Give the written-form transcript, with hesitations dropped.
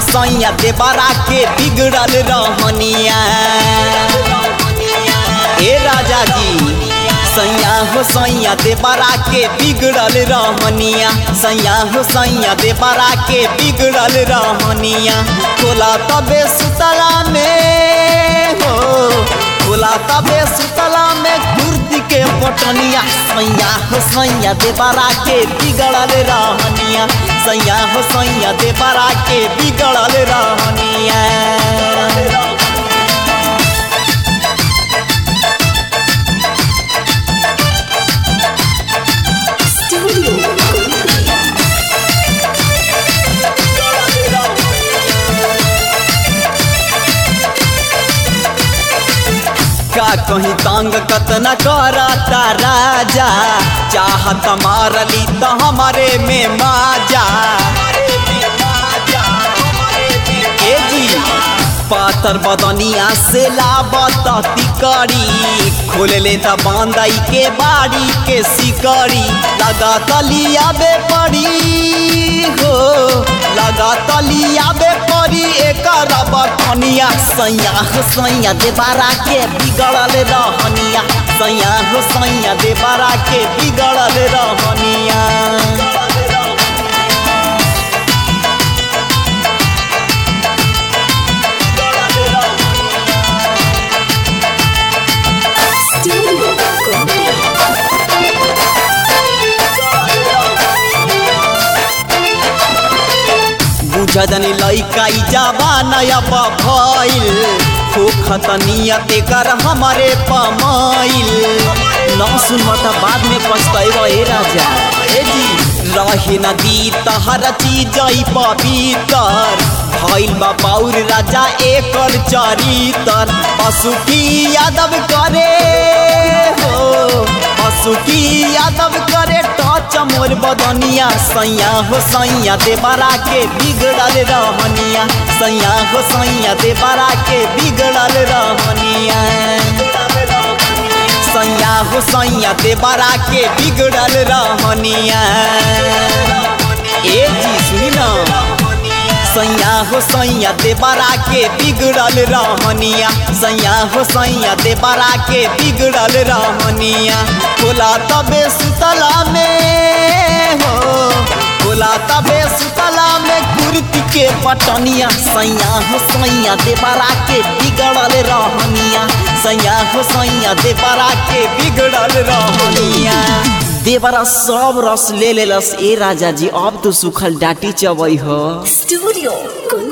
सैया देवरा के बिगड़ल रहनिया। ए राजा जी सैया हो सैया देवरा के बिगड़ल रहनिया। सैया हो सैया देवरा के बिगड़ल रहनिया। खोला तबे सुतला में हो, खोला तबे सुतला में कुर्ती के पटनिया। सैया हो सैया देवरा के बिगड़ल रहनिया। सैया हो सैया देवरा के बिगड़ल रहनिया। का कहीं तंग कतना करता राजा, चाहत मारली तो हमारे में माजा। ए जी पातर बदनिया से लाबत तिकड़ी, खोल ले त बांधई के बाड़ी के सिकड़ी। लगा तलिया बे पड़ी हो, लगा तलिया बे पड़ी एक बटनिया। सैया हो सैया देवरा के बिगड़ल रहनिया। सैया हो सैया देवरा के बिगड़ल रहनिया। बुझदनी लइका जवान अब भइल, होखत नियत कर हमारे पमाइल। न सुनत बाद में पछतैबा ए राजा। ए जी रहे न दी तहर चीज पवित्र, भइल बा बाउर राजा एकर चरितर। पशु की यादव करे हो, पशु की यादव करे टच मोर बदनिया। सैया हो सैया देवरा के बिगड़ल रहनिया। सैया हो सैया देवरा के बिगड़ल रहनिया। सैया हो सैया देवरा के बिगड़ल रहनिया। ए जी सुनी ना, सैया हो सैया देवरा के बिगड़ल रहनिया। सैया हो सैया देवरा के बिगड़ल रहनिया। खोला तबे सुतला में हो, खोला तबे सुतला में कुर्ती के पटनिया। सैया हो सैया देवरा के बिगड़ल रहनिया। सैया हो सैया देवरा के बिगड़ल रहनिया। देवरा सब रस ले लेलस ए राजा जी, अब तो सुखल डाटी चबई हो। स्टूडियो